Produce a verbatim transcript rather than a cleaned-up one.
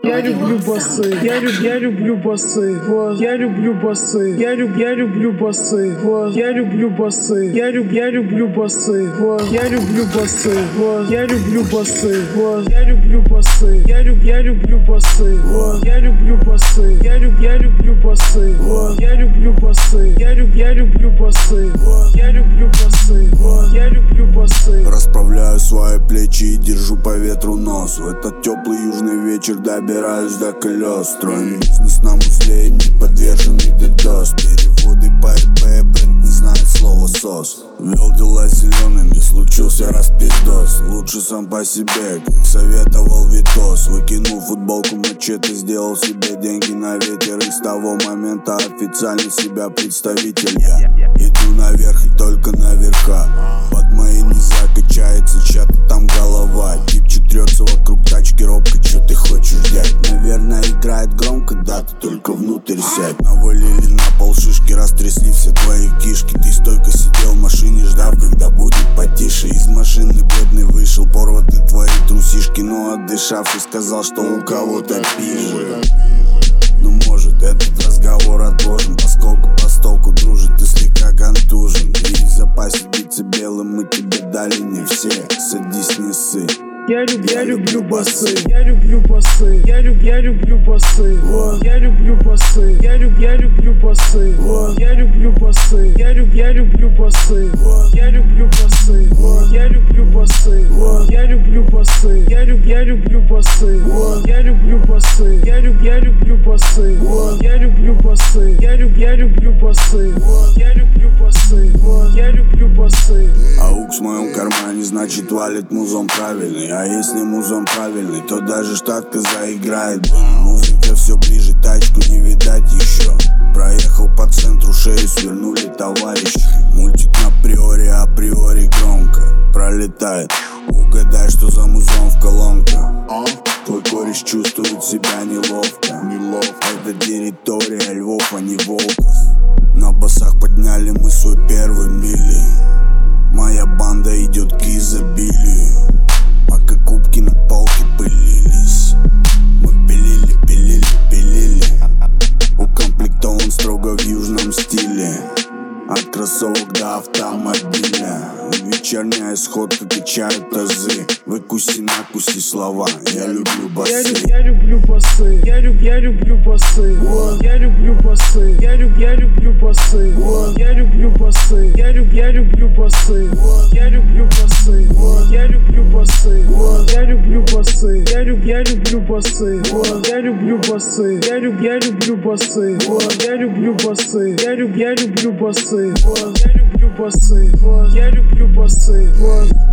Я люблю басы, я, люб, я люблю басы, вот. Я люблю басы, я, люб, я люблю басы, вот. Я люблю басы, я, люб, я люблю басы, вот. Я люблю басы, вот. Я люблю басы, вот. Я люблю басы, я, люб, я люблю басы, вот. Я люблю басы, я, люб, я люблю басы, вот. Я люблю басы, я, люб, я люблю басы, вот. Я люблю басы, вот. Я люблю басы. Расправляю свои плечи и держу по ветру нос. В этот теплый южный вечер добираюсь до колес. Строим бизнес на музле, не подверженный дедос. Переводы по ИП, бренд не знает слова сос. Вел дела зелеными, случился распиздос. Лучше сам по себе, как советовал Витос. Выкинул футболку мачете, сделал себе деньги на ветер. И с того момента официально себя представитель я. Иду наверх и только наверха. Под моей не закачается чья-то там голова. Типчик трется вокруг тачки, робко, чё ты хочешь взять? Наверное, играет громко, да, ты только внутрь сядь. Навалили на пол шишки, растрясли все твои кишки. Ты стойко сидел в машине, ждав, когда будет потише. Из машины бледный вышел, порваты твои трусишки. Но отдышавшись, сказал, что у кого-то пизже. Ну может этот разговор отложен, поскольку постолку дружит, ты слегка контужен. И в запасе биться белым мы тебе дали не все. Садись, не ссы. Я, люб, я люблю басы, я люблю басы, я, люб, я люблю басы, вот. Я люблю басы, я, люб, я люблю басы, вот. Я люблю басы, я, люб, я люблю басы, вот. Я люблю басы, вот. Я люблю басы, вот. Я люблю басы, я, люб, я люблю басы, вот. Я люблю басы, я, люб, я люблю басы, вот. Я люблю басы, я, люб, я люблю басы, вот. Я люблю басы, вот. Я люблю басы. Аук в моем кармане, значит валит музон правильный. А если музон правильный, то даже штатка заиграет. Музыка все ближе, тачку не видать еще. Проехал по центру, шею свернули товарищи. Мультик на приоре, априори громко пролетает. Угадай, что за музон в колонках. Твой кореш чувствует себя неловко. Это территория львов, а не волков. На басах подняли мы свой первый мили. Моя банда идет к изобилию. Пока кубки на полке пылились, мы пилили, пилили, пилили. Укомплектован строго в южном стиле. От кроссовок до автомобиля. Вечерняя сходка качает тазы. Выкуси, накуси слова. Я люблю басы. Я, люб, я люблю басы. Я, люб, я люблю басы. Вот. Я люблю басы. Я, люб, я люблю басы. Вот. Я люблю басы. Я, люб, я люблю басы. Вот. Я люблю басы. Вот. Я люблю басы. Вот. Я люблю басы. Я, люб, я люблю басы. Вот. Я люблю басы. Я, люб, я люблю басы. Вот. Я люблю басы. Я, люб, я люблю басы. Вот. Я люблю басы. Вот. Я люблю басы. Вот.